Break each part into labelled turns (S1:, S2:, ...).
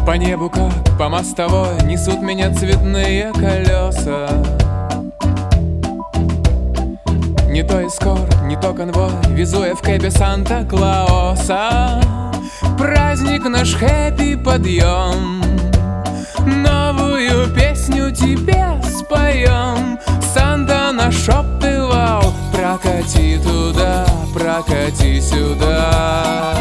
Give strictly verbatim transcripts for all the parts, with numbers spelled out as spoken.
S1: По небу, как по мостовой, несут меня цветные колеса. Не то эскорт, не то конвой, везу я в кэбе Санта-Клауса. Праздник наш, хэппи подъем, новую песню тебе споем. Санта нашептывал: прокати туда, прокати сюда.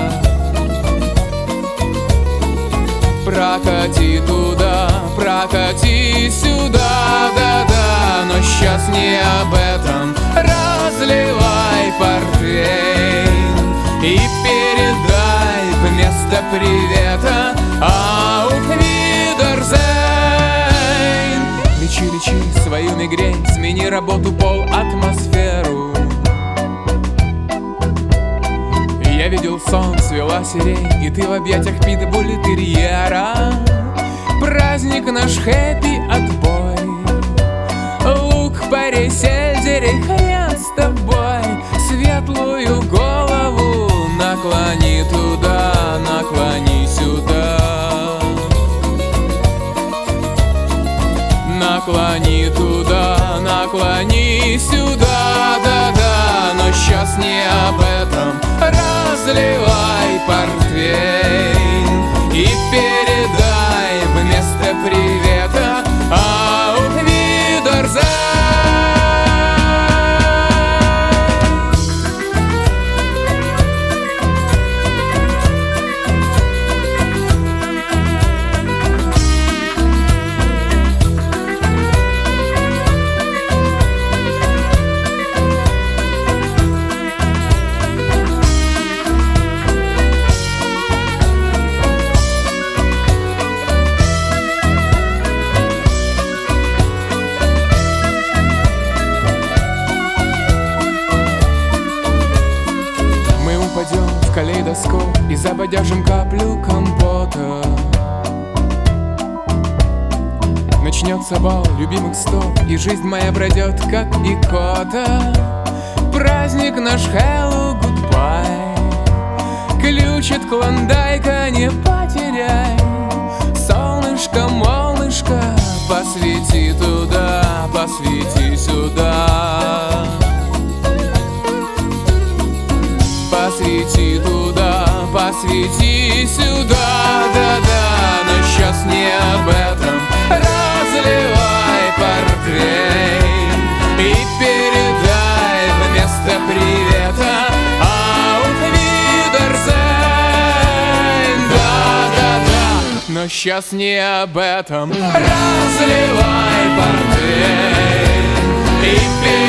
S1: Прокати туда, прокати сюда, да-да. Но сейчас не об этом. Разливай портвейн и передай вместо привета Auf Wiedersehen. Лечи, лечи свою мигрень, смени работу, пол, атмосферу. Я видел сон, свела сирень, и ты в объятиях питбуль-терьера. Праздник наш, хэппи отбой. Лук, порей, сельдерей, хрен с тобой. Светлую голову наклони туда, наклони сюда. Наклони туда, наклони сюда, да-да. Но сейчас не об этом. Разливай портвейн и передай вместо привета Auf Wiedersehen. В калейдоскоп и забодяжим каплю компота. Начнется бал любимых стоп, и жизнь моя пройдет как икота. Праздник наш, hello, goodbye. Ключ от клондайка не потеряй. Солнышко, молнышко, посвети туда, посвети сюда. Посвети туда, посвети сюда, да-да. Но сейчас не об этом. Разливай портвейн и передай вместо привета Auf Wiedersehen. Да-да-да, но сейчас не об этом. Разливай портвейн и передай